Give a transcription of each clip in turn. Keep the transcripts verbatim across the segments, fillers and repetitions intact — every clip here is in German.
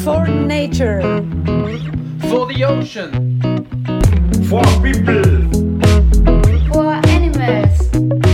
For nature. For the ocean. For people. For animals.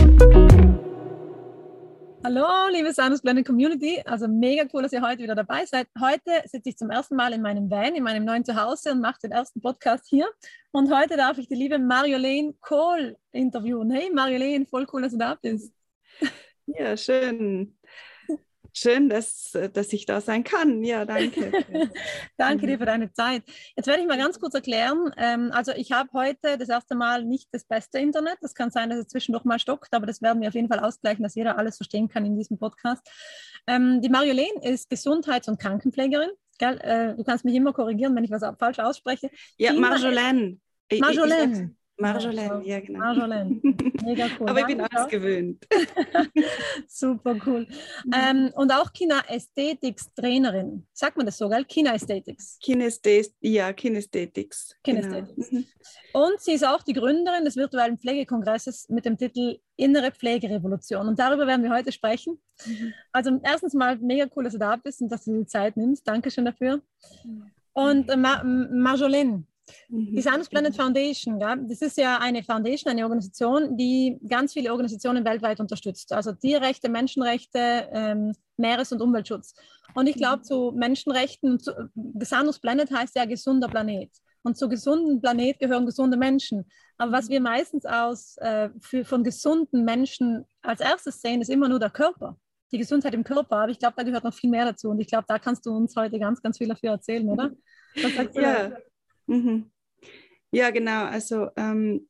Hallo, liebe Sanus Planet Community. Also mega cool, dass ihr heute wieder dabei seid. Heute sitze ich zum ersten Mal in meinem Van, in meinem neuen Zuhause und mache den ersten Podcast hier. Und heute darf ich die liebe Marjolaine Kohl interviewen. Hey Marjolaine, voll cool, dass du da bist. Ja, schön. Schön, dass, dass ich da sein kann. Ja, danke. Danke dir für deine Zeit. Jetzt werde ich mal ganz kurz erklären. Ähm, also ich habe heute das erste Mal nicht das beste Internet. Das kann sein, dass es zwischendurch mal stockt, aber das werden wir auf jeden Fall ausgleichen, dass jeder alles verstehen kann in diesem Podcast. Ähm, die Marjolaine ist Gesundheits- und Krankenpflegerin. Gell? Äh, du kannst mich immer korrigieren, wenn ich was falsch ausspreche. Ja, Marjolaine. Marjolaine. Marjolaine, ja, genau. Marjolaine, mega cool. Aber ich bin Danke alles auch. gewöhnt. Super cool. Ähm, und auch Kinästhetics-Trainerin. Sagt man das so, gell? Kinästhetics. Kinästhetics, ja, Kinästhetics. Kinästhetics. Genau. Und sie ist auch die Gründerin des virtuellen Pflegekongresses mit dem Titel Innere Pflegerevolution. Und darüber werden wir heute sprechen. Mhm. Also erstens mal mega cool, dass du da bist und dass du die Zeit nimmst. Dankeschön dafür. Und äh, Mar- Marjolaine, die Sanus Planet Foundation, ja, das ist ja eine Foundation, eine Organisation, die ganz viele Organisationen weltweit unterstützt. Also Tierrechte, Menschenrechte, ähm, Meeres- und Umweltschutz. Und ich glaube, zu Menschenrechten, zu, Sanus Planet heißt ja gesunder Planet. Und zu gesunden Planet gehören gesunde Menschen. Aber was wir meistens aus, äh, für, von gesunden Menschen als erstes sehen, ist immer nur der Körper. Die Gesundheit im Körper. Aber ich glaube, da gehört noch viel mehr dazu. Und ich glaube, da kannst du uns heute ganz, ganz viel dafür erzählen, oder? Was sagst du Ja. da? Mhm. Ja, genau. Also ähm,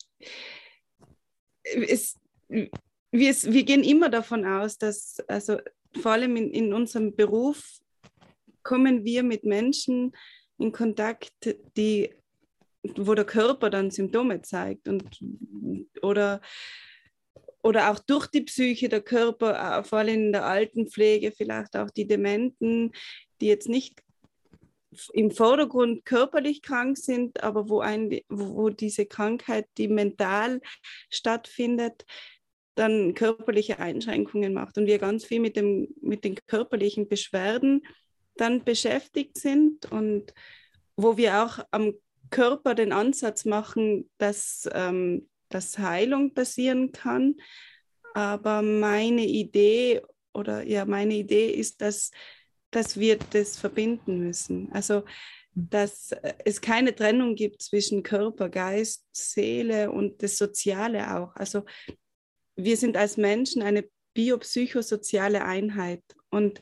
es, wir, wir gehen immer davon aus, dass, also vor allem in, in unserem Beruf kommen wir mit Menschen in Kontakt, die, wo der Körper dann Symptome zeigt und, oder, oder auch durch die Psyche der Körper, vor allem in der Altenpflege, vielleicht auch die Dementen, die jetzt nicht im Vordergrund körperlich krank sind, aber wo, ein, wo diese Krankheit, die mental stattfindet, dann körperliche Einschränkungen macht und wir ganz viel mit, dem, mit den körperlichen Beschwerden dann beschäftigt sind und wo wir auch am Körper den Ansatz machen, dass, ähm, dass Heilung passieren kann. Aber meine Idee oder ja, meine Idee ist, dass dass wir das verbinden müssen. Also, dass es keine Trennung gibt zwischen Körper, Geist, Seele und das Soziale auch. Also, wir sind als Menschen eine biopsychosoziale Einheit und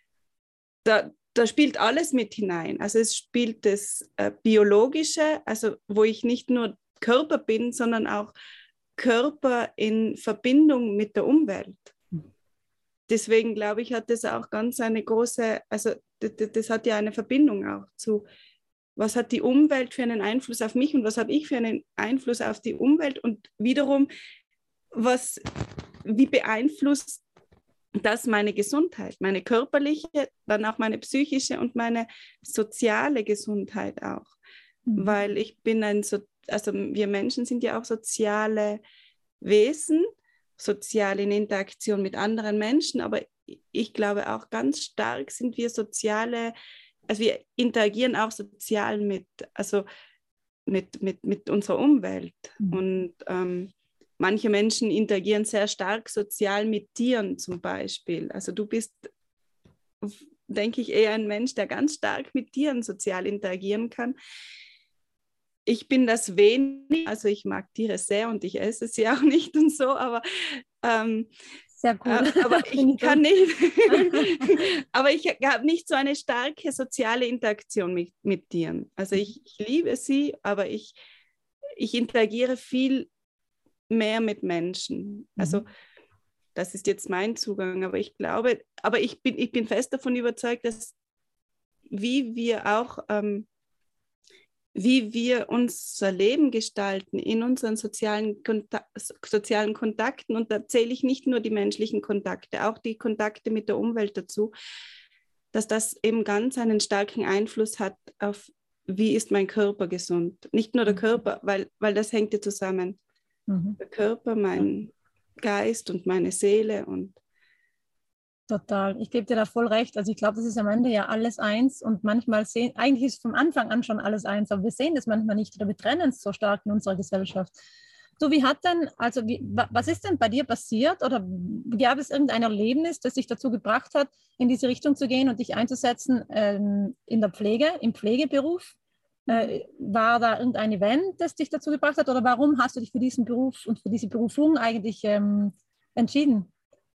da, da spielt alles mit hinein. Also, es spielt das äh, Biologische, also wo ich nicht nur Körper bin, sondern auch Körper in Verbindung mit der Umwelt. Deswegen glaube ich, hat das auch ganz eine große, also das, das hat ja eine Verbindung auch zu, was hat die Umwelt für einen Einfluss auf mich und was habe ich für einen Einfluss auf die Umwelt und wiederum, was, wie beeinflusst das meine Gesundheit, meine körperliche, dann auch meine psychische und meine soziale Gesundheit auch. Mhm. Weil ich bin ein, so, also wir Menschen sind ja auch soziale Wesen, sozial in Interaktion mit anderen Menschen, aber ich glaube auch ganz stark sind wir soziale, also wir interagieren auch sozial mit, also mit, mit, mit unserer Umwelt. Mhm. Und ähm, manche Menschen interagieren sehr stark sozial mit Tieren zum Beispiel. Also du bist, denke ich, eher ein Mensch, der ganz stark mit Tieren sozial interagieren kann. Ich bin das wenig, also ich mag Tiere sehr und ich esse sie auch nicht und so, aber, ähm, sehr cool. äh, aber ich kann nicht, aber ich habe nicht so eine starke soziale Interaktion mit, mit Tieren. Also ich, ich liebe sie, aber ich, ich interagiere viel mehr mit Menschen. Also das ist jetzt mein Zugang, aber ich glaube, aber ich bin, ich bin fest davon überzeugt, dass wie wir auch ähm, wie wir unser Leben gestalten in unseren sozialen, Kontak- sozialen Kontakten. Und da zähle ich nicht nur die menschlichen Kontakte, auch die Kontakte mit der Umwelt dazu, dass das eben ganz einen starken Einfluss hat auf, wie ist mein Körper gesund. Nicht nur der Körper, weil, weil das hängt ja zusammen. Mhm. Der Körper, mein Geist und meine Seele. Und Total. Ich gebe dir da voll recht. Also ich glaube, das ist am Ende ja alles eins und manchmal sehen, eigentlich ist vom Anfang an schon alles eins, aber wir sehen das manchmal nicht oder wir trennen es so stark in unserer Gesellschaft. Du, wie hat denn, also wie, was ist denn bei dir passiert oder gab es irgendein Erlebnis, das dich dazu gebracht hat, in diese Richtung zu gehen und dich einzusetzen ähm, in der Pflege, im Pflegeberuf? Äh, war da irgendein Event, das dich dazu gebracht hat oder warum hast du dich für diesen Beruf und für diese Berufung eigentlich ähm, entschieden?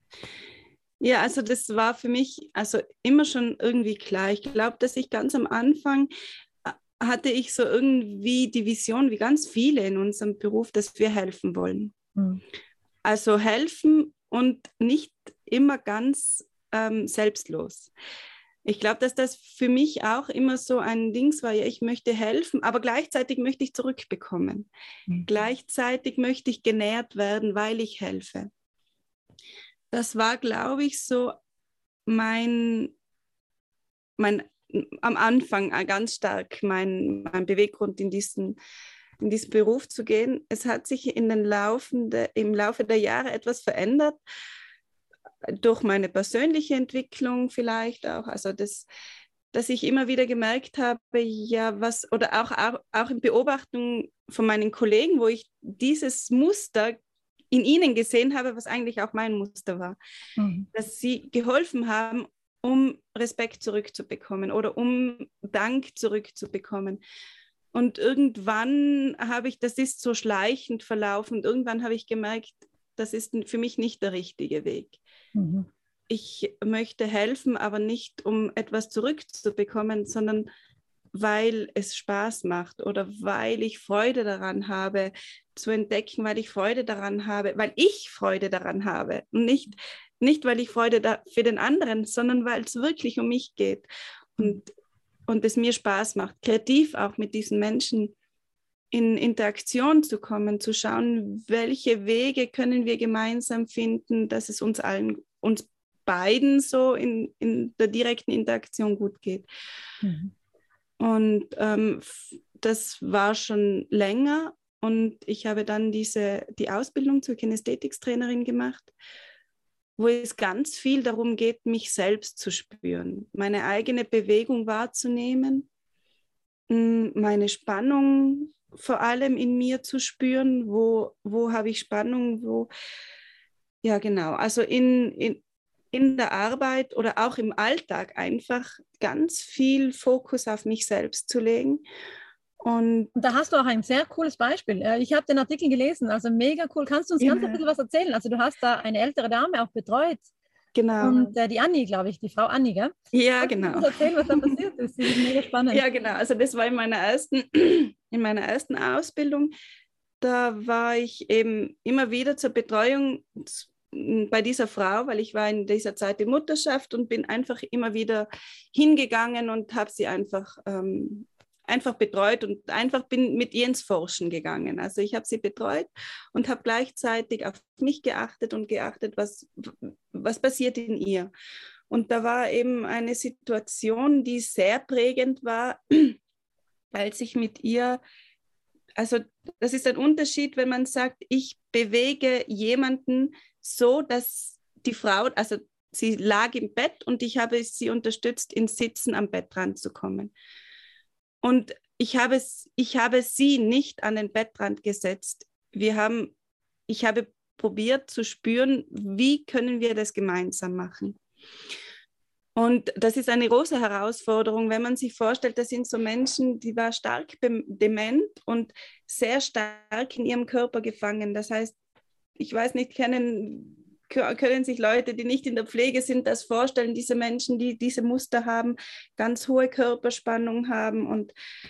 Ja, also das war für mich also immer schon irgendwie klar. Ich glaube, dass ich ganz am Anfang äh, hatte ich so irgendwie die Vision, wie ganz viele in unserem Beruf, dass wir helfen wollen. Mhm. Also helfen und nicht immer ganz ähm, selbstlos. Ich glaube, dass das für mich auch immer so ein Ding war, ja, ich möchte helfen, aber gleichzeitig möchte ich zurückbekommen. Mhm. Gleichzeitig möchte ich genährt werden, weil ich helfe. Das war, glaube ich, so mein, mein am Anfang ganz stark mein, mein Beweggrund, in diesen, in diesen Beruf zu gehen. Es hat sich in den Laufende, im Laufe der Jahre etwas verändert, durch meine persönliche Entwicklung vielleicht auch. Also das, dass ich immer wieder gemerkt habe, ja, was, oder auch, auch, auch in Beobachtung von meinen Kollegen, wo ich dieses Muster in ihnen gesehen habe, was eigentlich auch mein Muster war, mhm. dass sie geholfen haben, um Respekt zurückzubekommen oder um Dank zurückzubekommen. Und irgendwann habe ich, das ist so schleichend verlaufen, und irgendwann habe ich gemerkt, das ist für mich nicht der richtige Weg. Mhm. Ich möchte helfen, aber nicht, um etwas zurückzubekommen, sondern weil es Spaß macht oder weil ich Freude daran habe, zu entdecken, weil ich Freude daran habe, weil ich Freude daran habe. Und nicht, nicht weil ich Freude da für den anderen, sondern weil es wirklich um mich geht. Und, und es mir Spaß macht, kreativ auch mit diesen Menschen in Interaktion zu kommen, zu schauen, welche Wege können wir gemeinsam finden, dass es uns allen, uns beiden so in, in der direkten Interaktion gut geht. Mhm. Und ähm, das war schon länger und ich habe dann diese, die Ausbildung zur Kinesthetikstrainerin gemacht, wo es ganz viel darum geht, mich selbst zu spüren, meine eigene Bewegung wahrzunehmen, meine Spannung vor allem in mir zu spüren, wo, wo habe ich Spannung, wo, ja genau, also in, in, in der Arbeit oder auch im Alltag einfach ganz viel Fokus auf mich selbst zu legen. Und, und da hast du auch ein sehr cooles Beispiel. Ich habe den Artikel gelesen, also mega cool. Kannst du uns ja. ganz ein bisschen was erzählen? Also du hast da eine ältere Dame auch betreut. Genau. Und äh, die Anni, glaube ich, die Frau Anni, gell? Ja, Kannst genau. Du uns erzählen, was da passiert ist? Das ist mega spannend. Ja, genau. Also das war in meiner ersten, in meiner ersten Ausbildung. Da war ich eben immer wieder zur Betreuung bei dieser Frau, weil ich war in dieser Zeit in Mutterschaft und bin einfach immer wieder hingegangen und habe sie einfach, ähm, einfach betreut und einfach bin mit ihr ins Forschen gegangen. Also ich habe sie betreut und habe gleichzeitig auf mich geachtet und geachtet, was, was passiert in ihr. Und da war eben eine Situation, die sehr prägend war, als ich mit ihr, also das ist ein Unterschied, wenn man sagt, ich bewege jemanden so, dass die Frau, also sie lag im Bett und ich habe sie unterstützt, ins Sitzen am Bettrand zu kommen. Und ich habe, ich habe sie nicht an den Bettrand gesetzt. Wir haben, ich habe probiert zu spüren, wie können wir das gemeinsam machen. Und das ist eine große Herausforderung, wenn man sich vorstellt, das sind so Menschen, die war stark dement und sehr stark in ihrem Körper gefangen. Das heißt, ich weiß nicht, können, können sich Leute, die nicht in der Pflege sind, das vorstellen, diese Menschen, die diese Muster haben, ganz hohe Körperspannung haben und,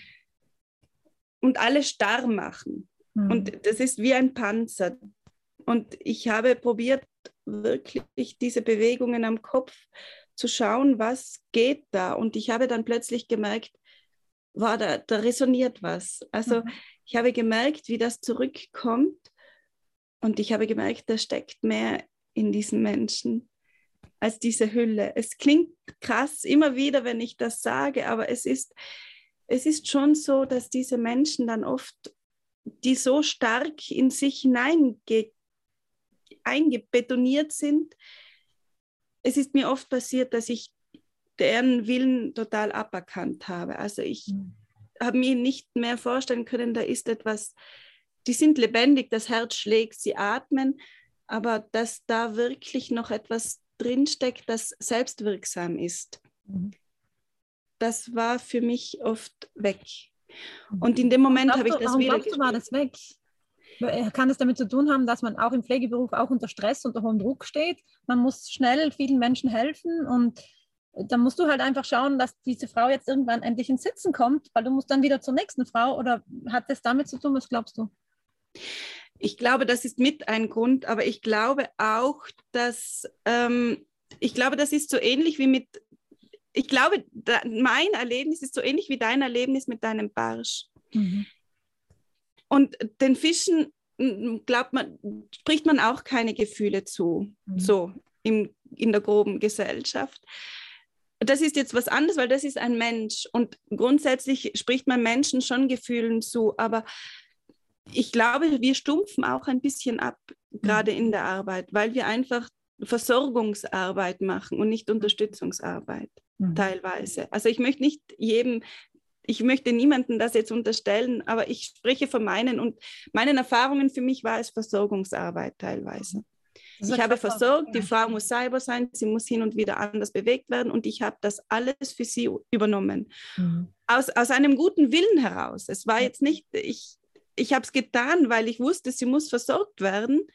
und alles starr machen. Mhm. Und das ist wie ein Panzer. Und ich habe probiert, wirklich diese Bewegungen am Kopf zu schauen, was geht da. Und ich habe dann plötzlich gemerkt, wow, da, da resoniert was. Also mhm. ich habe gemerkt, wie das zurückkommt. Und ich habe gemerkt, da steckt mehr in diesen Menschen als diese Hülle. Es klingt krass immer wieder, wenn ich das sage, aber es ist, es ist schon so, dass diese Menschen dann oft, die so stark in sich hinein eingebetoniert sind, es ist mir oft passiert, dass ich deren Willen total aberkannt habe. Also ich mhm. habe mir nicht mehr vorstellen können, da ist etwas, die sind lebendig, das Herz schlägt, sie atmen, aber dass da wirklich noch etwas drinsteckt, das selbstwirksam ist. Mhm. Das war für mich oft weg. Und in dem Moment habe ich das warum wieder glaubst du, war das weg? Kann das damit zu tun haben, dass man auch im Pflegeberuf auch unter Stress, unter hohem Druck steht? Man muss schnell vielen Menschen helfen und dann musst du halt einfach schauen, dass diese Frau jetzt irgendwann endlich ins Sitzen kommt, weil du musst dann wieder zur nächsten Frau. Oder hat das damit zu tun? Was glaubst du? Ich glaube, das ist mit ein Grund, aber ich glaube auch, dass ähm, ich glaube, das ist so ähnlich wie mit, ich glaube, da, mein Erlebnis ist so ähnlich wie dein Erlebnis mit deinem Barsch. Mhm. Und den Fischen, glaubt man, spricht man auch keine Gefühle zu, mhm. so im, in der groben Gesellschaft. Das ist jetzt was anderes, weil das ist ein Mensch und grundsätzlich spricht man Menschen schon Gefühlen zu, aber ich glaube, wir stumpfen auch ein bisschen ab, mhm. gerade in der Arbeit, weil wir einfach Versorgungsarbeit machen und nicht Unterstützungsarbeit mhm. teilweise. Also ich möchte nicht jedem, ich möchte niemandem das jetzt unterstellen, aber ich spreche von meinen und meinen Erfahrungen. Für mich war es Versorgungsarbeit teilweise. Ich habe versorgt, die Frau muss sauber sein, sie muss hin und wieder anders bewegt werden und ich habe das alles für sie übernommen. Mhm. Aus, aus einem guten Willen heraus. Es war jetzt nicht, ich, ich habe es getan, weil ich wusste, sie muss versorgt werden,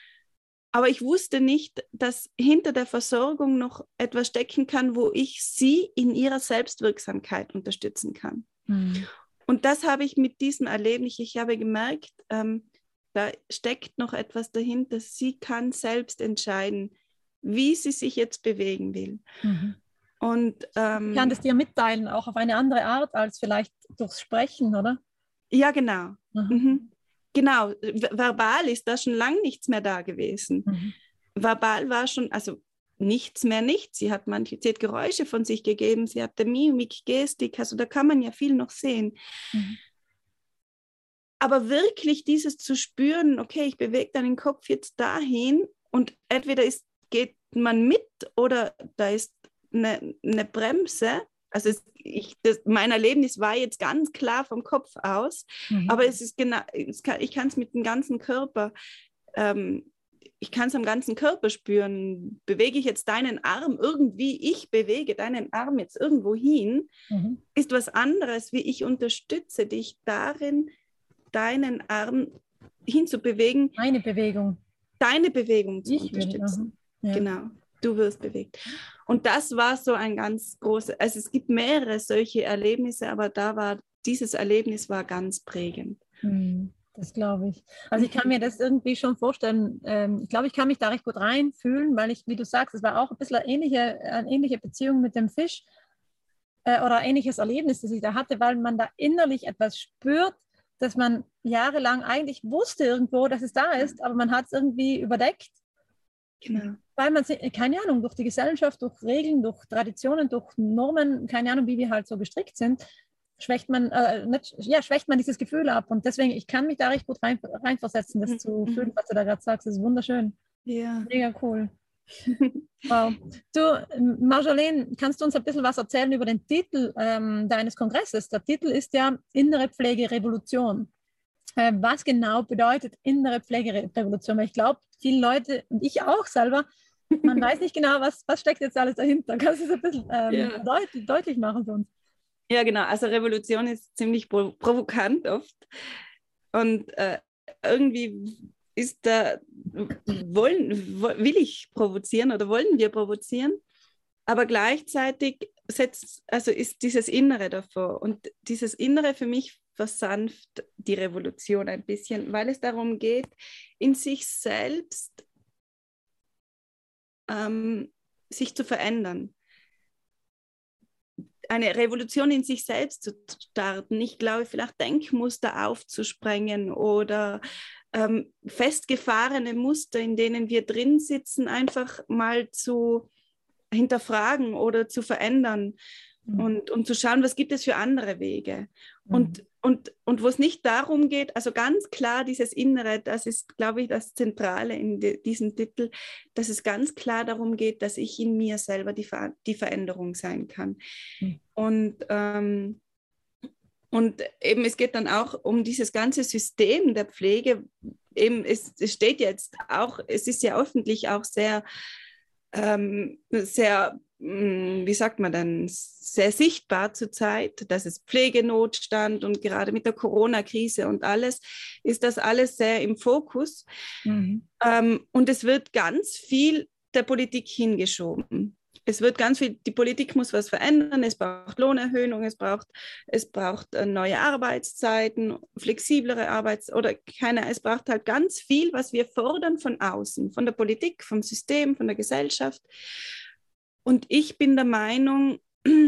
aber ich wusste nicht, dass hinter der Versorgung noch etwas stecken kann, wo ich sie in ihrer Selbstwirksamkeit unterstützen kann. Mhm. Und das habe ich mit diesem Erlebnis, ich habe gemerkt, ähm, da steckt noch etwas dahinter. Sie kann selbst entscheiden, wie sie sich jetzt bewegen will. Mhm. Und, ähm, ich kann das dir mitteilen, auch auf eine andere Art als vielleicht durchs Sprechen, oder? Ja, genau. Mhm. Mhm. Genau, verbal ist da schon lange nichts mehr da gewesen. Mhm. Verbal war schon, also nichts mehr nichts. Sie hat manche sie hat Geräusche von sich gegeben, sie hatte Mimik, Gestik, also da kann man ja viel noch sehen. Mhm. Aber wirklich dieses zu spüren, okay, ich bewege deinen Kopf jetzt dahin und entweder ist, geht man mit oder da ist eine, eine Bremse. Also es, ich, das, mein Erlebnis war jetzt ganz klar vom Kopf aus, mhm. aber es ist genau, es kann, ich kann es mit dem ganzen Körper, ähm, ich kann es am ganzen Körper spüren. Bewege ich jetzt deinen Arm irgendwie, ich bewege deinen Arm jetzt irgendwo hin, mhm. ist was anderes, wie ich unterstütze dich darin, deinen Arm hinzubewegen. Meine Bewegung. Deine Bewegung zu ich unterstützen. Will, ja. Genau, du wirst bewegt. Und das war so ein ganz großes, also es gibt mehrere solche Erlebnisse, aber da war, dieses Erlebnis war ganz prägend. Hm, das glaube ich. Also ich kann mir das irgendwie schon vorstellen, ähm, ich glaube, ich kann mich da recht gut reinfühlen, weil ich, wie du sagst, es war auch ein bisschen eine ähnliche, eine ähnliche Beziehung mit dem Fisch äh, oder ein ähnliches Erlebnis, das ich da hatte, weil man da innerlich etwas spürt, dass man jahrelang eigentlich wusste irgendwo, dass es da ist, aber man hat es irgendwie überdeckt. Genau. Weil man, keine Ahnung, durch die Gesellschaft, durch Regeln, durch Traditionen, durch Normen, keine Ahnung, wie wir halt so gestrickt sind, schwächt man, äh, nicht, ja, schwächt man dieses Gefühl ab. Und deswegen, ich kann mich da recht gut rein, reinversetzen, das mhm. zu fühlen, was du da gerade sagst. Das ist wunderschön. Ja. Mega cool. Wow. Du, Marjolaine, kannst du uns ein bisschen was erzählen über den Titel ähm, deines Kongresses? Der Titel ist ja Innere Pflegerevolution. Äh, was genau bedeutet innere Pflegerevolution? Weil ich glaube, viele Leute und ich auch selber, man weiß nicht genau, was, was steckt jetzt alles dahinter. Kannst du es ein bisschen ähm, ja. deut deutlich machen für uns? Ja, genau. Also Revolution ist ziemlich provo provokant oft. Und äh, irgendwie ist da, wollen, will ich provozieren oder wollen wir provozieren, aber gleichzeitig setzt, also ist dieses Innere davor. Und dieses Innere für mich versanft die Revolution ein bisschen, weil es darum geht, in sich selbst ähm, sich zu verändern. Eine Revolution in sich selbst zu starten. Ich glaube, vielleicht Denkmuster aufzusprengen oder ähm, festgefahrene Muster, in denen wir drin sitzen, einfach mal zu hinterfragen oder zu verändern. Mhm. Und, und zu schauen, was gibt es für andere Wege. Mhm. Und, und, und wo es nicht darum geht, also ganz klar dieses Innere, das ist, glaube ich, das Zentrale in de, diesem Titel, dass es ganz klar darum geht, dass ich in mir selber die, Ver, die Veränderung sein kann. Mhm. Und, ähm, und eben es geht dann auch um dieses ganze System der Pflege. Eben es, es steht jetzt auch, es ist ja öffentlich auch sehr, ähm, sehr, wie sagt man dann, sehr sichtbar zurzeit, dass es Pflegenotstand und gerade mit der Corona-Krise und alles, ist das alles sehr im Fokus. Mhm. Ähm, und es wird ganz viel der Politik hingeschoben. Es wird ganz viel, die Politik muss was verändern, es braucht Lohnerhöhung, es braucht, es braucht neue Arbeitszeiten, flexiblere Arbeits- oder keine, es braucht halt ganz viel, was wir fordern von außen, von der Politik, vom System, von der Gesellschaft. Und ich bin der Meinung,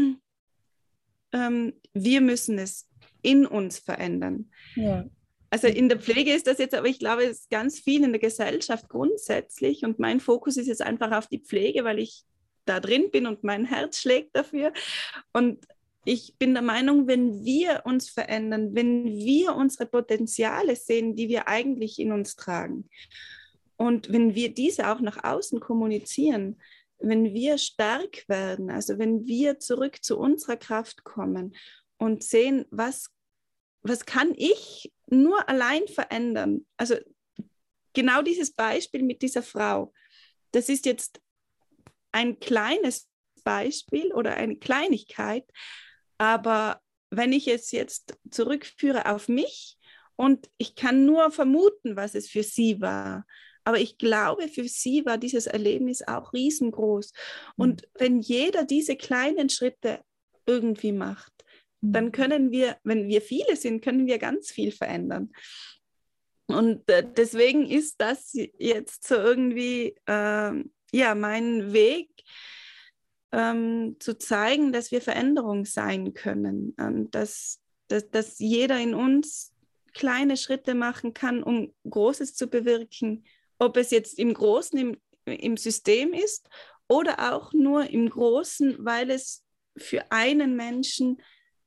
ähm, wir müssen es in uns verändern. Ja. Also in der Pflege ist das jetzt, aber ich glaube, es ist ganz viel in der Gesellschaft grundsätzlich und mein Fokus ist jetzt einfach auf die Pflege, weil ich da drin bin und mein Herz schlägt dafür. Und ich bin der Meinung, wenn wir uns verändern, wenn wir unsere Potenziale sehen, die wir eigentlich in uns tragen und wenn wir diese auch nach außen kommunizieren, wenn wir stark werden, also wenn wir zurück zu unserer Kraft kommen und sehen, was, was kann ich nur allein verändern. Also genau dieses Beispiel mit dieser Frau, das ist jetzt ein kleines Beispiel oder eine Kleinigkeit, aber wenn ich es jetzt zurückführe auf mich und ich kann nur vermuten, was es für sie war, aber ich glaube, für sie war dieses Erlebnis auch riesengroß. Und wenn jeder diese kleinen Schritte irgendwie macht, dann können wir, wenn wir viele sind, können wir ganz viel verändern. Und äh, deswegen ist das jetzt so irgendwie äh, ja, mein Weg, ähm, zu zeigen, dass wir Veränderung sein können, ähm, dass, dass, dass jeder in uns kleine Schritte machen kann, um Großes zu bewirken, ob es jetzt im Großen im, im System ist oder auch nur im Großen, weil es für einen Menschen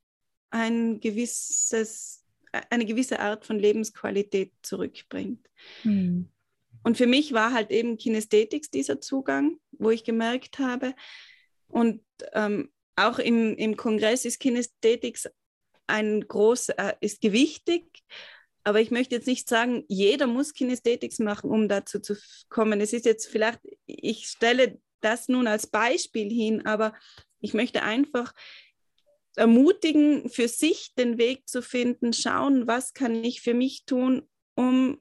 ein gewisses, eine gewisse Art von Lebensqualität zurückbringt. Mhm. Und für mich war halt eben Kinesthetics dieser Zugang, wo ich gemerkt habe, und ähm, auch im, im Kongress ist Kinesthetics ein groß, äh, ist gewichtig, aber ich möchte jetzt nicht sagen, jeder muss Kinesthetics machen, um dazu zu kommen. Es ist jetzt vielleicht, ich stelle das nun als Beispiel hin, aber ich möchte einfach ermutigen, für sich den Weg zu finden, schauen, was kann ich für mich tun, um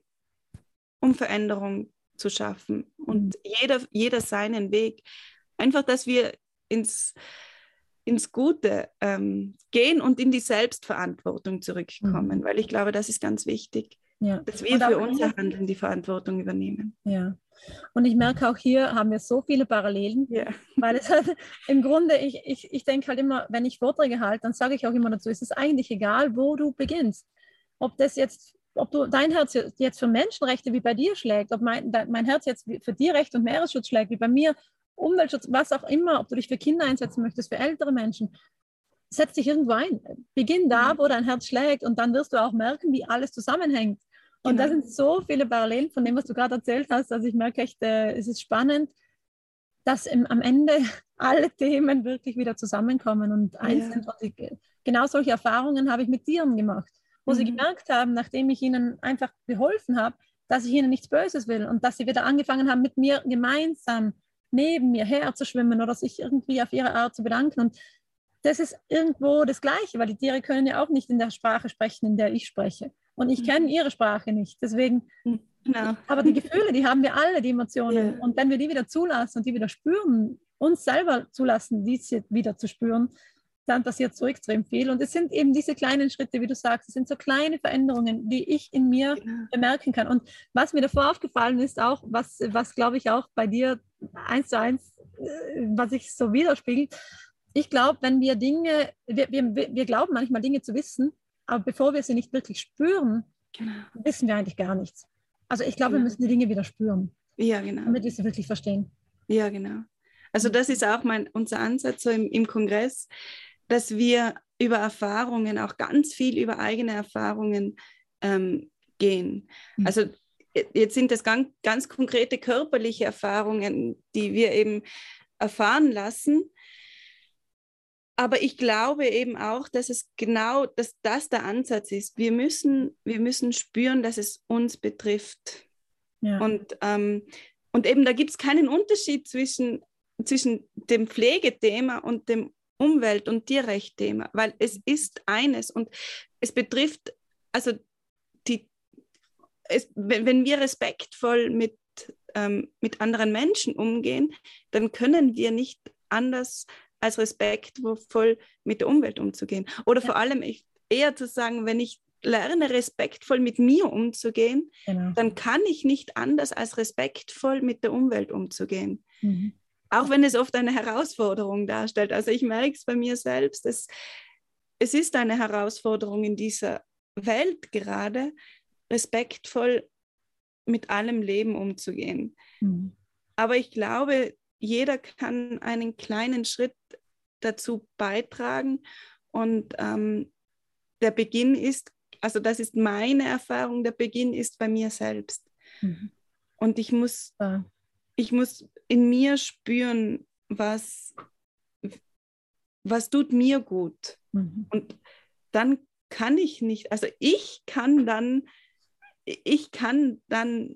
um Veränderung zu schaffen. Und jeder, jeder seinen Weg. Einfach, dass wir ins, ins Gute ähm, gehen und in die Selbstverantwortung zurückkommen, mhm. weil ich glaube, das ist ganz wichtig, ja. dass wir für unser Handeln die Verantwortung übernehmen. Ja. Und ich merke auch hier haben wir so viele Parallelen, ja. weil es halt im Grunde, ich, ich, ich denke halt immer, wenn ich Vorträge halte, dann sage ich auch immer dazu, es ist eigentlich egal, wo du beginnst. Ob das jetzt ob du dein Herz jetzt für Menschenrechte wie bei dir schlägt, ob mein, mein Herz jetzt für Tierrecht und Meeresschutz schlägt wie bei mir, Umweltschutz, was auch immer, ob du dich für Kinder einsetzen möchtest, für ältere Menschen, setz dich irgendwo ein. Beginn da, wo dein Herz schlägt und dann wirst du auch merken, wie alles zusammenhängt. Und genau. Da sind so viele Parallelen von dem, was du gerade erzählt hast. Also ich merke echt, äh, es ist spannend, dass im, am Ende alle Themen wirklich wieder zusammenkommen und eins ja. sind. Und ich, genau solche Erfahrungen habe ich mit Tieren gemacht, wo mhm. sie gemerkt haben, nachdem ich ihnen einfach geholfen habe, dass ich ihnen nichts Böses will und dass sie wieder angefangen haben, mit mir gemeinsam neben mir herzuschwimmen oder sich irgendwie auf ihre Art zu bedanken. Und das ist irgendwo das Gleiche, weil die Tiere können ja auch nicht in der Sprache sprechen, in der ich spreche. Und ich mhm. kenne ihre Sprache nicht. Deswegen, genau. aber die Gefühle, die haben wir alle, die Emotionen. Yeah. Und wenn wir die wieder zulassen und die wieder spüren, uns selber zulassen, diese wieder zu spüren, dann passiert so extrem viel. Und es sind eben diese kleinen Schritte, wie du sagst, es sind so kleine Veränderungen, die ich in mir genau. bemerken kann. Und was mir davor aufgefallen ist, auch, was, was glaube ich auch bei dir eins zu eins, was sich so widerspiegelt, ich glaube, wenn wir Dinge, wir, wir, wir glauben manchmal Dinge zu wissen, aber bevor wir sie nicht wirklich spüren, genau. wissen wir eigentlich gar nichts. Also ich glaube, genau. wir müssen die Dinge wieder spüren, ja, genau. damit wir sie wirklich verstehen. Ja, genau. Also das ist auch mein, unser Ansatz so im, im Kongress, dass wir über Erfahrungen, auch ganz viel über eigene Erfahrungen ähm, gehen. Mhm. Also jetzt sind das ganz, ganz konkrete körperliche Erfahrungen, die wir eben erfahren lassen. Aber ich glaube eben auch, dass es genau, dass das der Ansatz ist. Wir müssen, wir müssen spüren, dass es uns betrifft. Ja. Und, ähm, und eben da gibt es keinen Unterschied zwischen, zwischen dem Pflegethema und dem Umwelt- und Tierrechtthema, weil es ist eines und es betrifft, also die, es, wenn, wenn wir respektvoll mit, ähm, mit anderen Menschen umgehen, dann können wir nicht anders als respektvoll mit der Umwelt umzugehen. Oder ja. vor allem ich, eher zu sagen, wenn ich lerne, respektvoll mit mir umzugehen, genau. dann kann ich nicht anders als respektvoll mit der Umwelt umzugehen. Mhm. Auch wenn es oft eine Herausforderung darstellt. Also ich merke es bei mir selbst, es, es ist eine Herausforderung in dieser Welt gerade, respektvoll mit allem Leben umzugehen. Mhm. Aber ich glaube, jeder kann einen kleinen Schritt dazu beitragen und ähm, der Beginn ist, also das ist meine Erfahrung, der Beginn ist bei mir selbst. Mhm. Und ich muss, ja. ich muss in mir spüren, was, was tut mir gut. Mhm. Und dann kann ich nicht, also ich kann dann, ich kann dann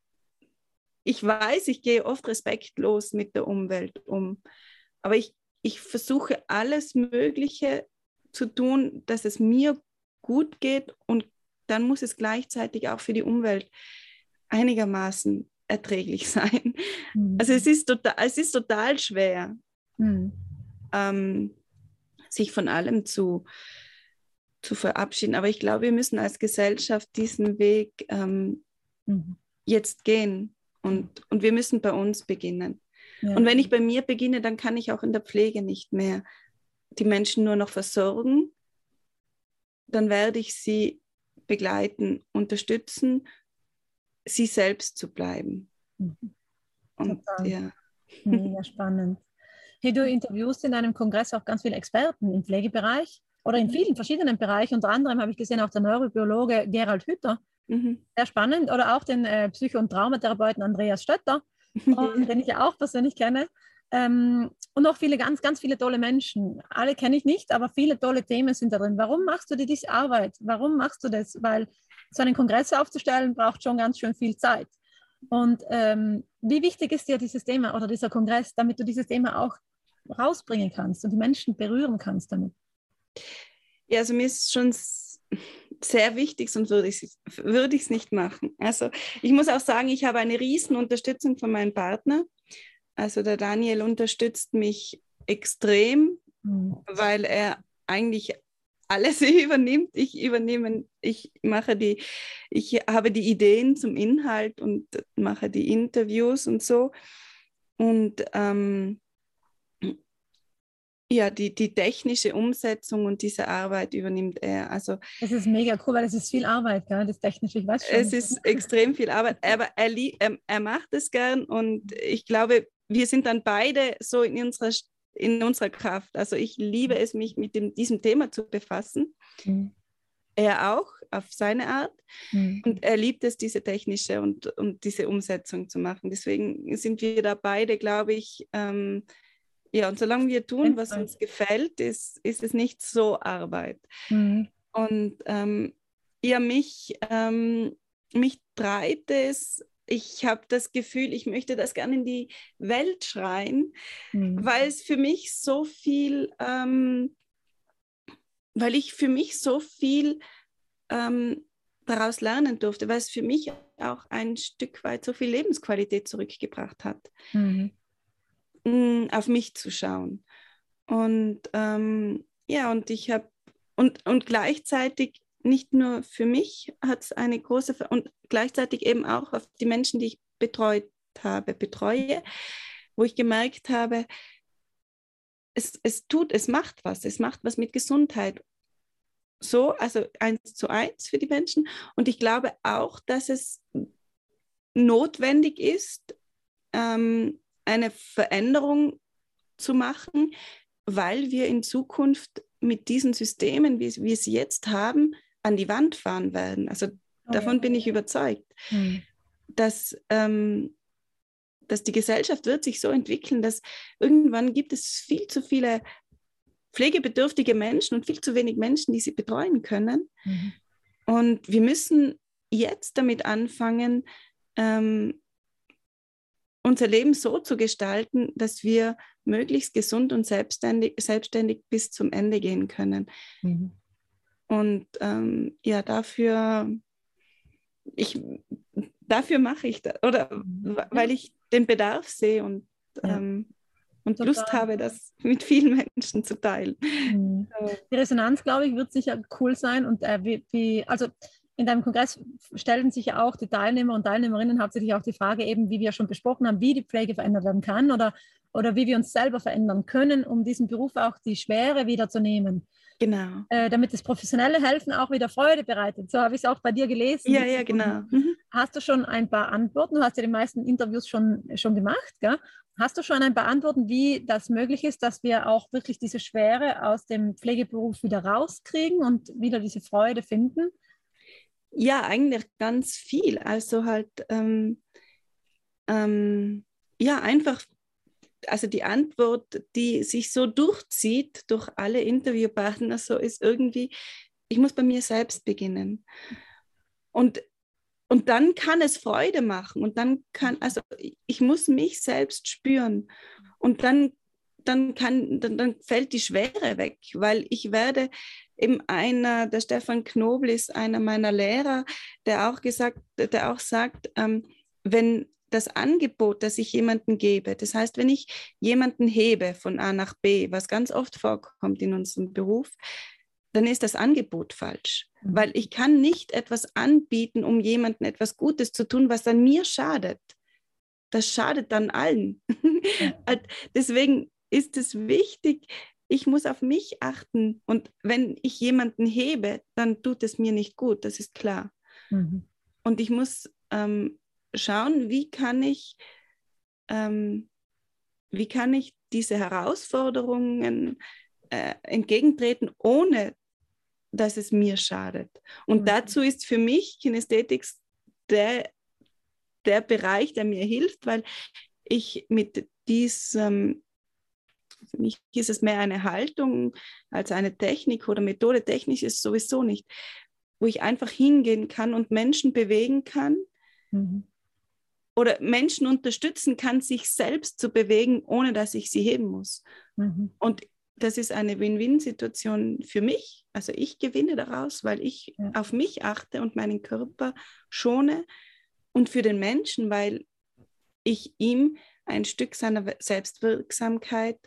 Ich weiß, ich gehe oft respektlos mit der Umwelt um, aber ich, ich versuche alles Mögliche zu tun, dass es mir gut geht und dann muss es gleichzeitig auch für die Umwelt einigermaßen erträglich sein. Mhm. Also es ist total, es ist total schwer, mhm. ähm, sich von allem zu, zu verabschieden, aber ich glaube, wir müssen als Gesellschaft diesen Weg ähm, mhm. jetzt gehen. Und, und wir müssen bei uns beginnen. Ja. Und wenn ich bei mir beginne, dann kann ich auch in der Pflege nicht mehr die Menschen nur noch versorgen. Dann werde ich sie begleiten, unterstützen, sie selbst zu bleiben. Mhm. Und, Total. Ja. Mega spannend. Hey, du interviewst in deinem Kongress auch ganz viele Experten im Pflegebereich oder in vielen verschiedenen Bereichen. Unter anderem habe ich gesehen, auch der Neurobiologe Gerald Hüther. Mhm. Sehr spannend. Oder auch den äh, Psycho- und Traumatherapeuten Andreas Stötter, und, den ich ja auch persönlich kenne. Ähm, und noch viele, ganz, ganz viele tolle Menschen. Alle kenne ich nicht, aber viele tolle Themen sind da drin. Warum machst du dir diese Arbeit? Warum machst du das? Weil so einen Kongress aufzustellen, braucht schon ganz schön viel Zeit. Und ähm, wie wichtig ist dir dieses Thema oder dieser Kongress, damit du dieses Thema auch rausbringen kannst und die Menschen berühren kannst damit? Ja, also mir ist schon sehr wichtig, sonst würde ich es würde nicht machen. Also ich muss auch sagen, ich habe eine riesen Unterstützung von meinem Partner. Also der Daniel unterstützt mich extrem, mhm. weil er eigentlich alles übernimmt. Ich übernehme, ich mache die, ich habe die Ideen zum Inhalt und mache die Interviews und so. Und ähm, ja, die, die technische Umsetzung und diese Arbeit übernimmt er. Also, das ist mega cool, weil es ist viel Arbeit, gell? Das Technische, ich weiß schon. Es ist extrem viel Arbeit, aber er, er, er macht es gern und ich glaube, wir sind dann beide so in unserer, in unserer Kraft. Also ich liebe es, mich mit dem, diesem Thema zu befassen. Mhm. Er auch, auf seine Art. Mhm. Und er liebt es, diese technische und, und diese Umsetzung zu machen. Deswegen sind wir da beide, glaube ich, ähm, ja, und solange wir tun, was uns gefällt, ist, ist es nicht so Arbeit. Mhm. Und ähm, ja, mich, ähm, mich treibt es, ich habe das Gefühl, ich möchte das gerne in die Welt schreien, mhm. weil es für mich so viel, ähm, weil ich für mich so viel ähm, daraus lernen durfte, weil es für mich auch ein Stück weit so viel Lebensqualität zurückgebracht hat. Mhm. Auf mich zu schauen. Und ähm, ja, und ich habe, und, und gleichzeitig nicht nur für mich hat es eine große, Ver- und gleichzeitig eben auch auf die Menschen, die ich betreut habe, betreue, wo ich gemerkt habe, es, es tut, es macht was, es macht was mit Gesundheit. So, also eins zu eins für die Menschen. Und ich glaube auch, dass es notwendig ist, ähm, eine Veränderung zu machen, weil wir in Zukunft mit diesen Systemen, wie wir sie jetzt haben, an die Wand fahren werden. Also Oh, davon ja. bin ich überzeugt, Hm. dass, ähm, dass die Gesellschaft wird sich so entwickeln, dass irgendwann gibt es viel zu viele pflegebedürftige Menschen und viel zu wenig Menschen, die sie betreuen können. Mhm. Und wir müssen jetzt damit anfangen, ähm, unser Leben so zu gestalten, dass wir möglichst gesund und selbstständig, selbstständig bis zum Ende gehen können. Mhm. Und ähm, ja, dafür, ich, dafür mache ich das, oder Mhm. weil ich den Bedarf sehe und, Ja. ähm, und Total. Lust habe, das mit vielen Menschen zu teilen. Mhm. Die Resonanz, glaube ich, wird sicher cool sein. Und äh, wie, wie, also in deinem Kongress stellen sich ja auch die Teilnehmer und Teilnehmerinnen hauptsächlich auch die Frage, eben, wie wir schon besprochen haben, wie die Pflege verändert werden kann oder, oder wie wir uns selber verändern können, um diesem Beruf auch die Schwere wieder zu nehmen. Genau. Äh, damit das professionelle Helfen auch wieder Freude bereitet. So habe ich es auch bei dir gelesen. Ja, ja, genau. Mhm. Hast du schon ein paar Antworten? Du hast ja die meisten Interviews schon, schon gemacht, gell? Hast du schon ein paar Antworten, wie das möglich ist, dass wir auch wirklich diese Schwere aus dem Pflegeberuf wieder rauskriegen und wieder diese Freude finden? Ja, eigentlich ganz viel. Also halt, ähm, ähm, ja, einfach, also die Antwort, die sich so durchzieht durch alle Interviewpartner, so ist irgendwie, ich muss bei mir selbst beginnen. Und, und dann kann es Freude machen und dann kann, also ich muss mich selbst spüren und dann, dann, kann, dann, dann fällt die Schwere weg, weil ich werde eben einer, der Stefan Knobel ist einer meiner Lehrer, der auch gesagt, der auch sagt, ähm, wenn das Angebot, das ich jemandem gebe, das heißt, wenn ich jemanden hebe von A nach B, was ganz oft vorkommt in unserem Beruf, dann ist das Angebot falsch, Mhm. weil ich kann nicht etwas anbieten, um jemandem etwas Gutes zu tun, was dann mir schadet. Das schadet dann allen. Ja. Deswegen ist es wichtig, ich muss auf mich achten und wenn ich jemanden hebe, dann tut es mir nicht gut, das ist klar. Mhm. Und ich muss ähm, schauen, wie kann ich, ähm, wie kann ich diese Herausforderungen äh, entgegentreten, ohne dass es mir schadet. Und Mhm. dazu ist für mich Kinästhetik der, der Bereich, der mir hilft, weil ich mit diesem, für mich ist es mehr eine Haltung als eine Technik oder Methode. Technisch ist es sowieso nicht, wo ich einfach hingehen kann und Menschen bewegen kann, Mhm. oder Menschen unterstützen kann, sich selbst zu bewegen, ohne dass ich sie heben muss. Mhm. Und das ist eine Win-Win-Situation für mich. Also ich gewinne daraus, weil ich Ja. auf mich achte und meinen Körper schone. Und für den Menschen, weil ich ihm ein Stück seiner Selbstwirksamkeit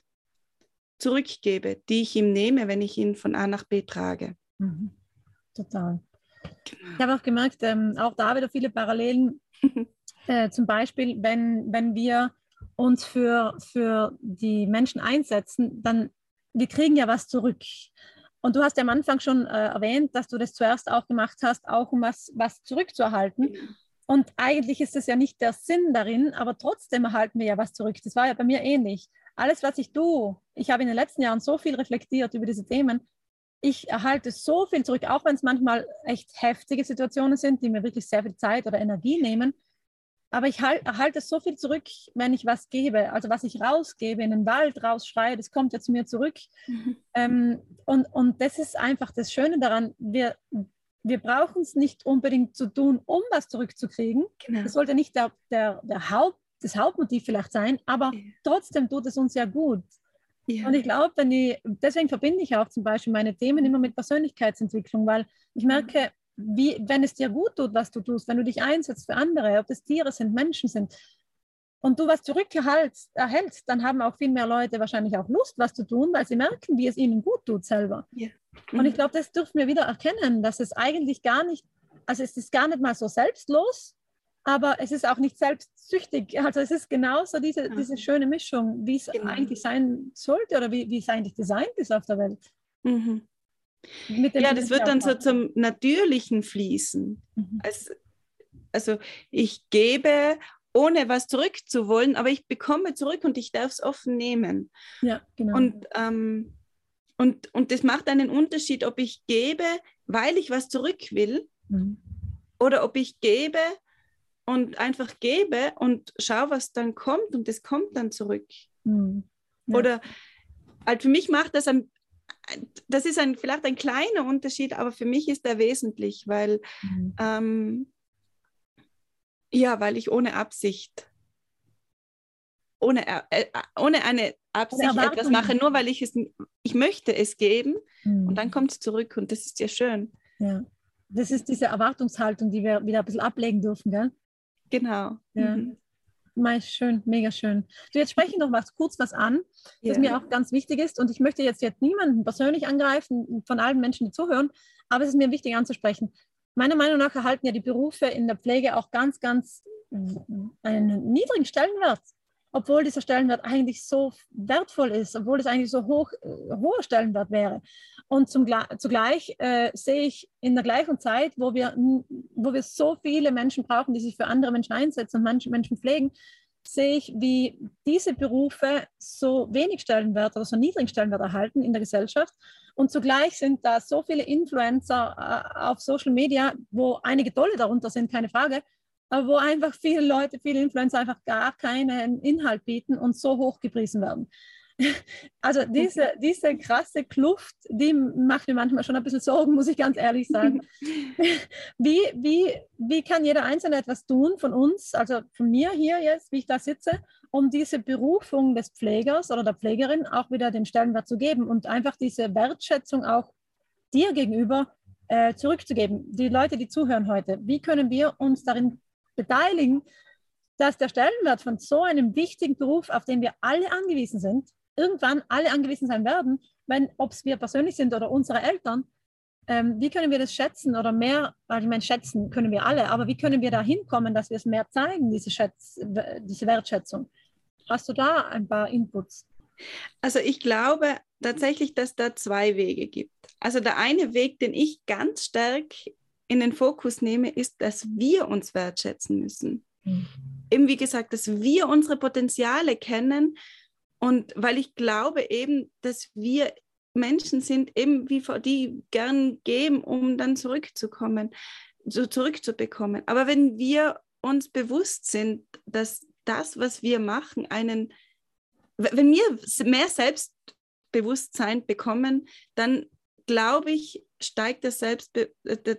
zurückgebe, die ich ihm nehme, wenn ich ihn von A nach B trage. Mhm. Total. Ich habe auch gemerkt, ähm, auch da wieder viele Parallelen. Äh, zum Beispiel, wenn, wenn wir uns für, für die Menschen einsetzen, dann wir kriegen ja was zurück. Und du hast ja am Anfang schon äh, erwähnt, dass du das zuerst auch gemacht hast, auch um was, was zurückzuerhalten. Genau. Und eigentlich ist das ja nicht der Sinn darin, aber trotzdem erhalten wir ja was zurück. Das war ja bei mir ähnlich. Alles, was ich tue, ich habe in den letzten Jahren so viel reflektiert über diese Themen, ich erhalte so viel zurück, auch wenn es manchmal echt heftige Situationen sind, die mir wirklich sehr viel Zeit oder Energie nehmen. Aber ich halt, erhalte so viel zurück, wenn ich was gebe. Also was ich rausgebe, in den Wald rausschreie, das kommt ja zu mir zurück. Mhm. Ähm, und, und das ist einfach das Schöne daran, wir, wir brauchen es nicht unbedingt zu tun, um was zurückzukriegen. Genau. Das sollte nicht der, der, der Haupt, das Hauptmotiv vielleicht sein, aber Ja. trotzdem tut es uns ja gut. Ja. Und ich glaube, wenn die, deswegen verbinde ich auch zum Beispiel meine Themen immer mit Persönlichkeitsentwicklung, weil ich merke, wie, wenn es dir gut tut, was du tust, wenn du dich einsetzt für andere, ob das Tiere sind, Menschen sind, und du was zurückerhältst, erhältst, dann haben auch viel mehr Leute wahrscheinlich auch Lust, was zu tun, weil sie merken, wie es ihnen gut tut selber. Ja. Und ich glaube, das dürfen wir wieder erkennen, dass es eigentlich gar nicht, also es ist gar nicht mal so selbstlos, aber es ist auch nicht selbstsüchtig. Also es ist genauso diese, Ja. diese schöne Mischung, wie es Genau. eigentlich sein sollte oder wie, wie es eigentlich designt ist auf der Welt. Mhm. Mit dem Ja, das wird dann so Aufwand. zum natürlichen Fließen. Mhm. Also, also ich gebe, ohne was zurückzuwollen, aber ich bekomme zurück und ich darf es offen nehmen. Ja, genau. Und ähm, Und, und das macht einen Unterschied, ob ich gebe, weil ich was zurück will, Mhm. oder ob ich gebe und einfach gebe und schaue, was dann kommt und es kommt dann zurück. Mhm. Ja. Oder halt für mich macht das ein, das ist ein, vielleicht ein kleiner Unterschied, aber für mich ist der wesentlich, weil, Mhm. ähm, ja, weil ich ohne Absicht, ohne, äh, ohne eine Absicht Ohne etwas Erwartung. mache, nur weil ich es, ich möchte es geben Mhm. und dann kommt es zurück und das ist ja schön. Ja. Das ist diese Erwartungshaltung, die wir wieder ein bisschen ablegen dürfen, gell? Genau. Ja. Mhm. Mei, schön, mega schön. Du, jetzt spreche ich noch was, kurz was an, das Ja. mir auch ganz wichtig ist. Und ich möchte jetzt, jetzt niemanden persönlich angreifen, von allen Menschen, die zuhören, aber es ist mir wichtig anzusprechen. Meiner Meinung nach erhalten ja die Berufe in der Pflege auch ganz, ganz einen niedrigen Stellenwert, obwohl dieser Stellenwert eigentlich so wertvoll ist, obwohl es eigentlich so hoch, äh, hoher Stellenwert wäre. Und zum, zugleich äh, sehe ich in der gleichen Zeit, wo wir, wo wir so viele Menschen brauchen, die sich für andere Menschen einsetzen und Menschen, Menschen pflegen, sehe ich, wie diese Berufe so wenig Stellenwert oder so niedrigen Stellenwert erhalten in der Gesellschaft. Und zugleich sind da so viele Influencer äh, auf Social Media, wo einige tolle darunter sind, keine Frage, aber wo einfach viele Leute, viele Influencer einfach gar keinen Inhalt bieten und so hoch gepriesen werden. Also diese, diese krasse Kluft, die macht mir manchmal schon ein bisschen Sorgen, muss ich ganz ehrlich sagen. Wie, wie, wie kann jeder Einzelne etwas tun von uns, also von mir hier jetzt, wie ich da sitze, um diese Berufung des Pflegers oder der Pflegerin auch wieder den Stellenwert zu geben und einfach diese Wertschätzung auch dir gegenüber äh, zurückzugeben. Die Leute, die zuhören heute, wie können wir uns darin beteiligen, dass der Stellenwert von so einem wichtigen Beruf, auf den wir alle angewiesen sind, irgendwann alle angewiesen sein werden, wenn, ob es wir persönlich sind oder unsere Eltern, ähm, wie können wir das schätzen oder mehr, weil ich meine, schätzen können wir alle, aber wie können wir da hinkommen, dass wir es mehr zeigen, diese, Schätz, diese Wertschätzung? Hast du da ein paar Inputs? Also ich glaube tatsächlich, dass da zwei Wege gibt. Also der eine Weg, den ich ganz stark in den Fokus nehme, ist, dass wir uns wertschätzen müssen. Mhm. Eben wie gesagt, dass wir unsere Potenziale kennen und weil ich glaube eben, dass wir Menschen sind, eben wie die gern geben, um dann zurückzukommen, so zurückzubekommen. Aber wenn wir uns bewusst sind, dass das, was wir machen, einen, wenn wir mehr Selbstbewusstsein bekommen, dann glaube ich, steigt das Selbstbe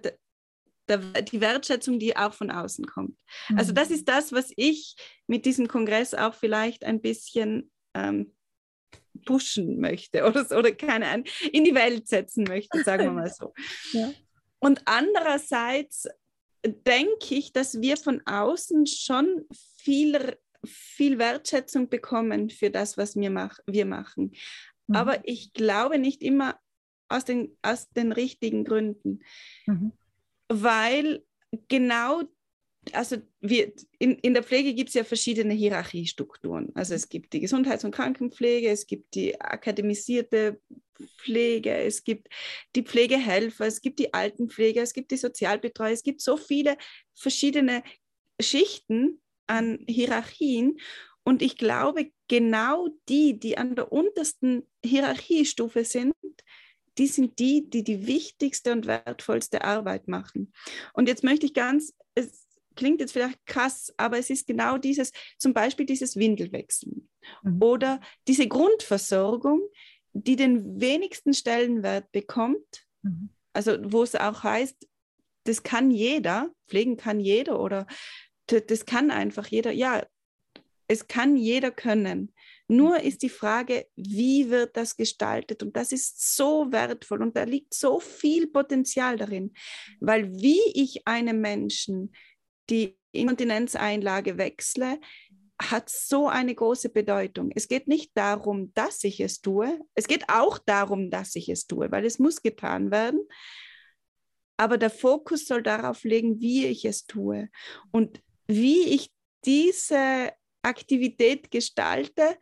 die Wertschätzung, die auch von außen kommt. Mhm. Also das ist das, was ich mit diesem Kongress auch vielleicht ein bisschen ähm, pushen möchte oder, oder keine Ahnung, in die Welt setzen möchte, sagen wir mal so. Ja. Und andererseits denke ich, dass wir von außen schon viel, viel Wertschätzung bekommen für das, was wir, mach, wir machen. Mhm. Aber ich glaube nicht immer aus den, aus den richtigen Gründen. Mhm. Weil genau, also wir, in, in der Pflege gibt es ja verschiedene Hierarchiestrukturen. Also es gibt die Gesundheits- und Krankenpflege, es gibt die akademisierte Pflege, es gibt die Pflegehelfer, es gibt die Altenpflege, es gibt die Sozialbetreuer, es gibt so viele verschiedene Schichten an Hierarchien. Und ich glaube, genau die, die an der untersten Hierarchiestufe sind, die sind die, die die wichtigste und wertvollste Arbeit machen. Und jetzt möchte ich ganz, es klingt jetzt vielleicht krass, aber es ist genau dieses, zum Beispiel dieses Windelwechseln mhm. oder diese Grundversorgung, die den wenigsten Stellenwert bekommt, mhm. also wo es auch heißt, das kann jeder, pflegen kann jeder oder das kann einfach jeder, ja, es kann jeder können. Nur ist die Frage, wie wird das gestaltet? Und das ist so wertvoll und da liegt so viel Potenzial darin, weil wie ich einem Menschen die Inkontinenzeinlage wechsle, hat so eine große Bedeutung. Es geht nicht darum, dass ich es tue. Es geht auch darum, dass ich es tue, weil es muss getan werden. Aber der Fokus soll darauf liegen, wie ich es tue. Und wie ich diese Aktivität gestalte,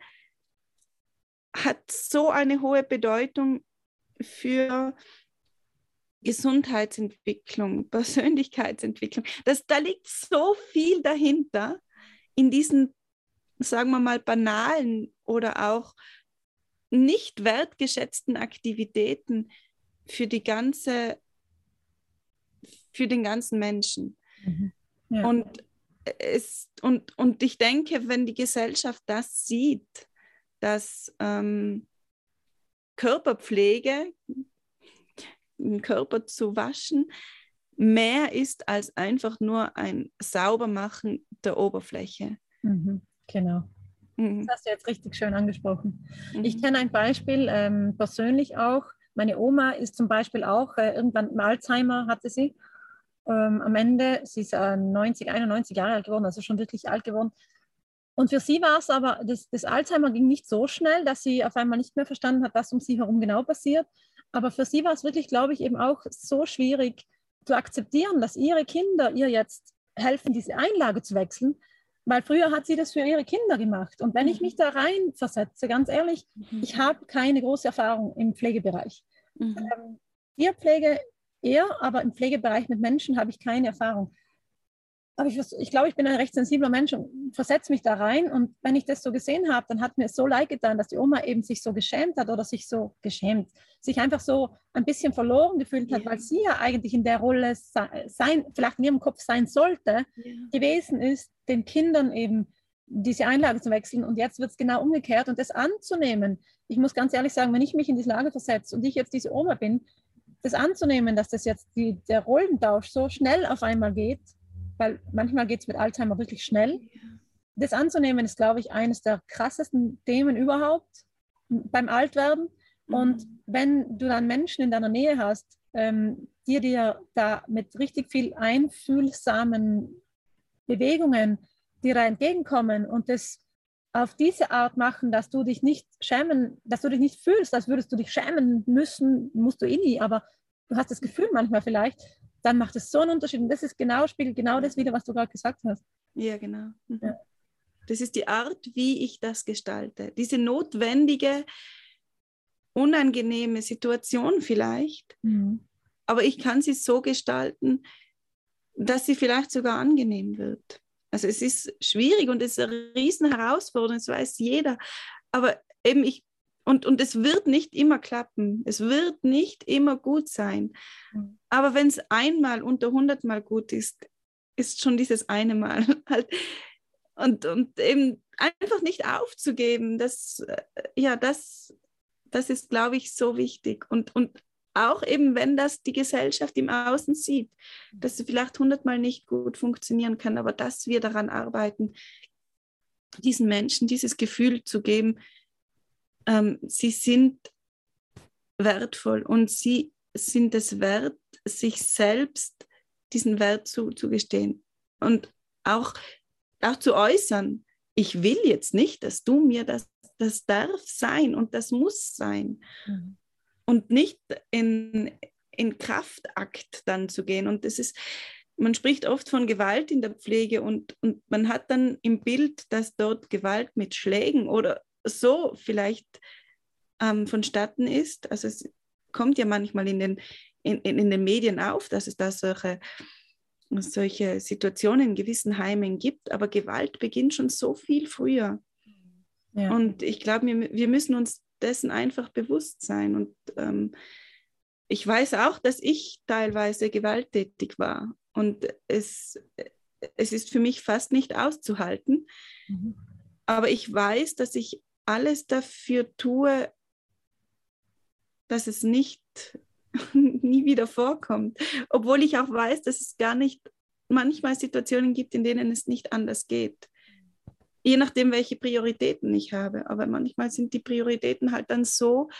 hat so eine hohe Bedeutung für Gesundheitsentwicklung, Persönlichkeitsentwicklung. Das, da liegt so viel dahinter in diesen, sagen wir mal, banalen oder auch nicht wertgeschätzten Aktivitäten für die ganze, für den ganzen Menschen. Mhm. Ja. Und, es, und, und ich denke, wenn die Gesellschaft das sieht, dass ähm, Körperpflege, den Körper zu waschen, mehr ist als einfach nur ein Saubermachen der Oberfläche. Mhm. Genau. Mhm. Das hast du jetzt richtig schön angesprochen. Mhm. Ich kenne ein Beispiel ähm, persönlich auch. Meine Oma ist zum Beispiel auch, äh, irgendwann Alzheimer hatte sie. Ähm, am Ende, sie ist äh, neunzig, einundneunzig Jahre alt geworden, also schon wirklich alt geworden. Und für sie war es aber, das, das Alzheimer ging nicht so schnell, dass sie auf einmal nicht mehr verstanden hat, was um sie herum genau passiert. Aber für sie war es wirklich, glaube ich, eben auch so schwierig zu akzeptieren, dass ihre Kinder ihr jetzt helfen, diese Einlage zu wechseln. Weil früher hat sie das für ihre Kinder gemacht. Und wenn ich mich da rein versetze, ganz ehrlich, Mhm. ich habe keine große Erfahrung im Pflegebereich. Mhm. Ähm, Tierpflege eher, aber im Pflegebereich mit Menschen habe ich keine Erfahrung. Aber ich, ich glaube, ich bin ein recht sensibler Mensch und versetze mich da rein. Und wenn ich das so gesehen habe, dann hat mir es so leid getan, dass die Oma eben sich so geschämt hat oder sich so geschämt, sich einfach so ein bisschen verloren gefühlt hat, Ja. weil sie ja eigentlich in der Rolle sein, vielleicht in ihrem Kopf sein sollte, Ja. gewesen ist, den Kindern eben diese Einlage zu wechseln. Und jetzt wird es genau umgekehrt und das anzunehmen. Ich muss ganz ehrlich sagen, wenn ich mich in diese Lage versetze und ich jetzt diese Oma bin, das anzunehmen, dass das jetzt die, der Rollentausch so schnell auf einmal geht, weil manchmal geht es mit Alzheimer wirklich schnell. Das anzunehmen ist, glaube ich, eines der krassesten Themen überhaupt beim Altwerden. Und Mhm. wenn du dann Menschen in deiner Nähe hast, ähm, die dir da mit richtig viel einfühlsamen Bewegungen dir da entgegenkommen und das auf diese Art machen, dass du dich nicht schämen, dass du dich nicht fühlst, als würdest du dich schämen müssen, musst du eh nie, aber du hast das Gefühl manchmal vielleicht, dann macht es so einen Unterschied. Und das ist genau, spiegelt genau das wieder, was du gerade gesagt hast. Ja, genau. Mhm. Ja. Das ist die Art, wie ich das gestalte. Diese notwendige, unangenehme Situation vielleicht, Mhm. aber ich kann sie so gestalten, dass sie vielleicht sogar angenehm wird. Also es ist schwierig und es ist eine riesen Herausforderung, das weiß jeder. Aber eben ich, und, und es wird nicht immer klappen. Es wird nicht immer gut sein. Mhm. Aber wenn es einmal unter hundertmal gut ist, ist schon dieses eine Mal halt. Und, und eben einfach nicht aufzugeben, das, ja, das, das ist, glaube ich, so wichtig. Und, und auch eben, wenn das die Gesellschaft im Außen sieht, dass es vielleicht hundertmal nicht gut funktionieren kann, aber dass wir daran arbeiten, diesen Menschen dieses Gefühl zu geben, ähm, sie sind wertvoll und sie sind es wert, sich selbst diesen Wert zuzugestehen und auch, auch zu äußern, ich will jetzt nicht, dass du mir das, das darf sein und das muss sein. Mhm. Und nicht in, in Kraftakt dann zu gehen. Und das ist, man spricht oft von Gewalt in der Pflege und, und man hat dann im Bild, dass dort Gewalt mit Schlägen oder so vielleicht ähm, vonstatten ist. Also es kommt ja manchmal in den, in, in den Medien auf, dass es da solche, solche Situationen in gewissen Heimen gibt, aber Gewalt beginnt schon so viel früher. Ja. Und ich glaube, wir, wir müssen uns dessen einfach bewusst sein. Und ähm, ich weiß auch, dass ich teilweise gewalttätig war. Und es, es ist für mich fast nicht auszuhalten. Mhm. Aber ich weiß, dass ich alles dafür tue, dass es nicht nie wieder vorkommt. Obwohl ich auch weiß, dass es gar nicht manchmal Situationen gibt, in denen es nicht anders geht. Je nachdem, welche Prioritäten ich habe. Aber manchmal sind die Prioritäten halt dann so,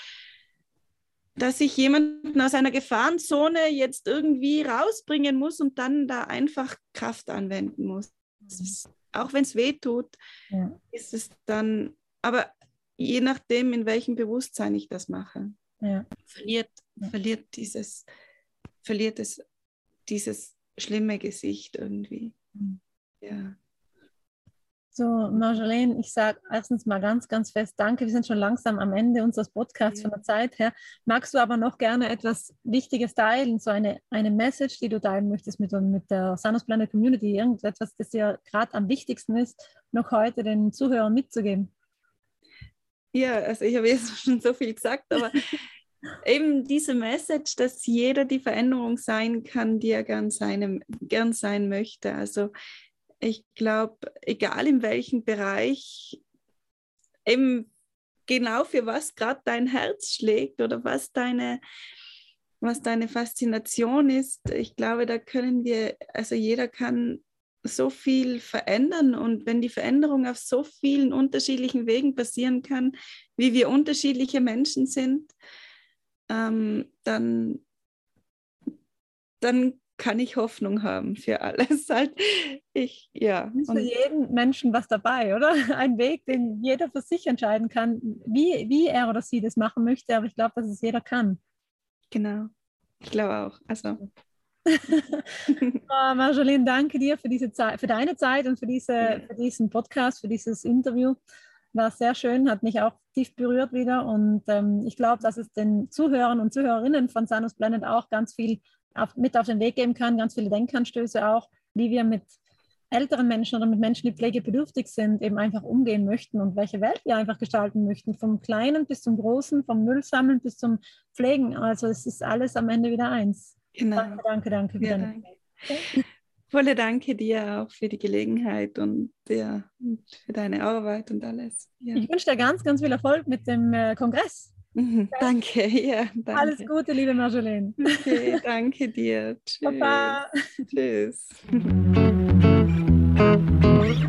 dass ich jemanden aus einer Gefahrenzone jetzt irgendwie rausbringen muss und dann da einfach Kraft anwenden muss. Ist, auch wenn es weh tut, ja. Ist es dann, aber je nachdem, in welchem Bewusstsein ich das mache, ja. verliert, ja. verliert, dieses, verliert es dieses schlimme Gesicht irgendwie. Mhm. Ja. So, Marjolaine, ich sage erstens mal ganz, ganz fest Danke. Wir sind schon langsam am Ende unseres Podcasts ja. von der Zeit her. Magst du aber noch gerne etwas Wichtiges teilen, so eine, eine Message, die du teilen möchtest mit, mit der Sanus Planet Community, irgendetwas, das dir gerade am wichtigsten ist, noch heute den Zuhörern mitzugeben? ja, also ich habe jetzt schon so viel gesagt, aber eben diese Message, dass jeder die Veränderung sein kann, die er gern, seinem, gern sein möchte. Also ich glaube, egal in welchem Bereich, eben genau für was gerade dein Herz schlägt oder was deine, was deine Faszination ist, ich glaube, da können wir, also jeder kann so viel verändern, und wenn die Veränderung auf so vielen unterschiedlichen Wegen passieren kann, wie wir unterschiedliche Menschen sind, ähm, dann, dann kann ich Hoffnung haben für alles. Halt, ich, ja. Ist für jeden Menschen was dabei, oder? Ein Weg, den jeder für sich entscheiden kann, wie, wie er oder sie das machen möchte, aber ich glaube, dass es jeder kann. Genau, ich glaube auch. Also. Oh, Marjolaine, danke dir für, diese Zeit, für deine Zeit und für, diese, für diesen Podcast, für dieses Interview. War sehr schön, hat mich auch tief berührt wieder, und ähm, ich glaube, dass es den Zuhörern und Zuhörerinnen von Sanus Planet auch ganz viel auf, mit auf den Weg geben kann, ganz viele Denkanstöße auch, wie wir mit älteren Menschen oder mit Menschen, die pflegebedürftig sind, eben einfach umgehen möchten und welche Welt wir einfach gestalten möchten, vom Kleinen bis zum Großen, vom Müllsammeln bis zum Pflegen. Also es ist alles am Ende wieder eins. Genau. Danke, danke, danke. Ja, danke. Okay. Volle Danke dir auch für die Gelegenheit und, ja, und für deine Arbeit und alles. Ja. Ich wünsche dir ganz, ganz viel Erfolg mit dem äh, Kongress. Mhm, danke, ja, danke. Alles Gute, liebe Marjolaine. Okay, danke dir. Tschüss. Baba. Tschüss.